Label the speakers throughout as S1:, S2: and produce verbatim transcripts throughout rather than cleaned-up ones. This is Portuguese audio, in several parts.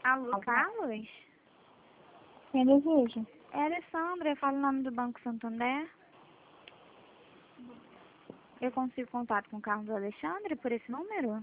S1: Alô, Carlos?
S2: Quem deseja?
S1: É Alessandra, eu falo o nome do Banco Santander. Eu consigo contato com o Carlos Alexandre por esse número?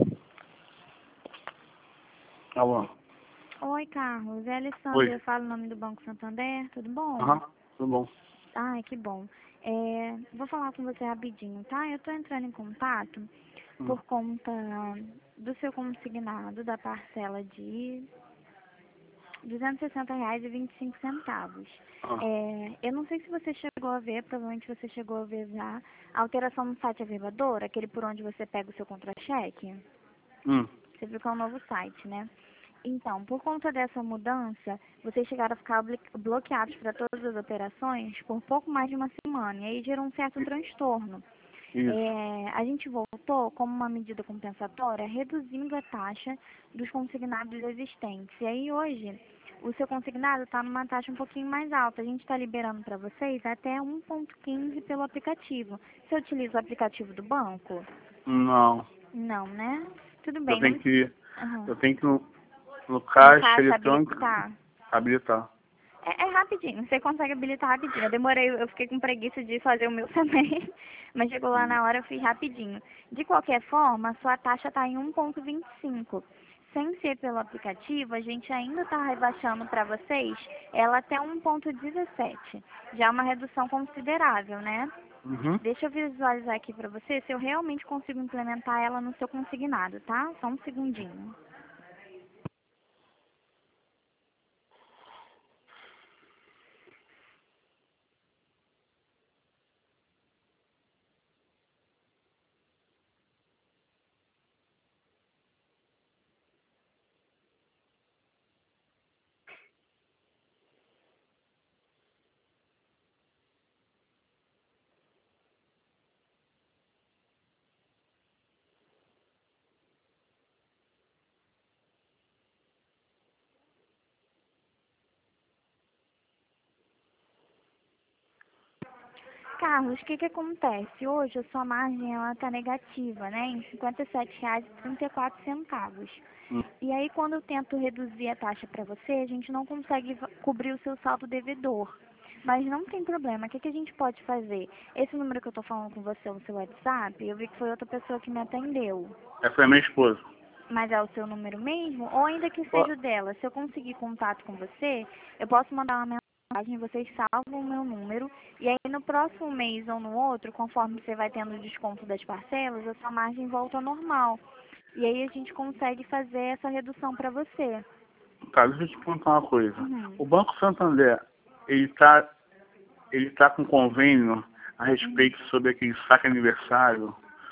S3: Alô?
S1: Oi, Carlos. É Alessandra,
S3: Oi.
S1: eu falo o nome do Banco Santander. Tudo bom?
S3: Aham, tudo bom.
S1: Ai, que bom. É, vou falar com você rapidinho, tá? Eu tô entrando em contato
S3: Hum.
S1: por conta do seu consignado da parcela de duzentos e sessenta reais e vinte e cinco centavos.
S3: Ah.
S1: É, eu não sei se você chegou a ver, provavelmente você chegou a ver já, a alteração no site Averbador, aquele por onde você pega o seu contra-cheque.
S3: Hum.
S1: Você viu que é um novo site, né? Então, por conta dessa mudança, vocês chegaram a ficar blo- bloqueados para todas as operações por pouco mais de uma semana, e aí gerou um certo transtorno.
S3: Isso.
S1: É, a gente voltou, como uma medida compensatória, reduzindo a taxa dos consignados existentes. E aí hoje, o seu consignado está numa taxa um pouquinho mais alta. A gente está liberando para vocês até um ponto quinze pelo aplicativo. Você utiliza o aplicativo do banco?
S3: Não.
S1: Não, né? Tudo
S3: Eu
S1: bem.
S3: tenho
S1: Não...
S3: que ir.
S1: Aham.
S3: Eu tenho que ir no, no
S1: No
S3: caixa
S1: caixa
S3: eletrônico
S1: habilitar?
S3: habilitar.
S1: É, é rapidinho, você consegue habilitar rapidinho. Eu demorei, eu fiquei com preguiça de fazer o meu também, mas chegou lá
S3: Hum.
S1: na hora, eu fiz rapidinho. De qualquer forma, a sua taxa está em um ponto vinte e cinco. Sem ser pelo aplicativo, a gente ainda está rebaixando para vocês ela até um ponto dezessete. Já é uma redução considerável, né?
S3: Uhum.
S1: Deixa eu visualizar aqui para você se eu realmente consigo implementar ela no seu consignado, tá? Só um segundinho. Carlos, o que que acontece? Hoje a sua margem ela está negativa, né? Em cinquenta e sete reais e trinta e quatro centavos.
S3: Hum.
S1: E aí quando eu tento reduzir a taxa para você, a gente não consegue va- cobrir o seu saldo devedor. Mas não tem problema, o que que a gente pode fazer? Esse número que eu estou falando com você no seu WhatsApp, eu vi que foi outra pessoa que me atendeu.
S3: Essa foi a minha esposa.
S1: Mas é o seu número mesmo? Ou ainda que
S3: Ó,
S1: seja o dela, se eu conseguir contato com você, eu posso mandar uma mensagem, vocês salvam o meu número, e aí no próximo mês ou no outro, conforme você vai tendo o desconto das parcelas, a sua margem volta ao normal. E aí a gente consegue fazer essa redução para você.
S3: Tá, deixa eu te perguntar uma coisa.
S1: Uhum.
S3: O Banco Santander, ele tá, ele tá com convênio a
S1: Uhum.
S3: respeito sobre aquele saque aniversário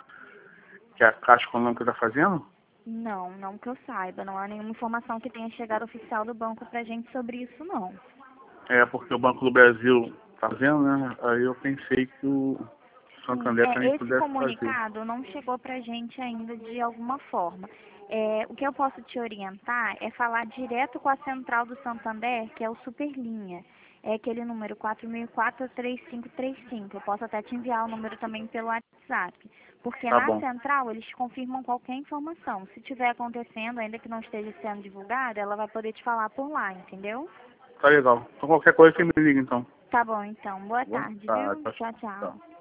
S3: que a Caixa Econômica está fazendo?
S1: Não, não que eu saiba, não há nenhuma informação que tenha chegado oficial do banco pra gente sobre isso, não.
S3: É, porque o Banco do Brasil tá fazendo, né? Aí eu pensei que o
S1: Sim,
S3: Santander também
S1: é, esse
S3: pudesse fazer.
S1: comunicado não chegou pra gente ainda de alguma forma. É, o que eu posso te orientar é falar direto com a central do Santander, que é o Superlinha. É aquele número quatro mil e quatro, três cinco três cinco. Eu posso até te enviar o número também pelo WhatsApp. Porque
S3: Tá
S1: na
S3: bom.
S1: central eles confirmam qualquer informação. Se tiver acontecendo, ainda que não esteja sendo divulgada, ela vai poder te falar por lá, entendeu?
S3: Tá legal. Então qualquer coisa você me liga então.
S1: Tá bom, então. Boa
S3: Tá bom?
S1: tarde,
S3: Tá,
S1: viu?
S3: tá,
S1: Tchau,
S3: tá.
S1: tchau.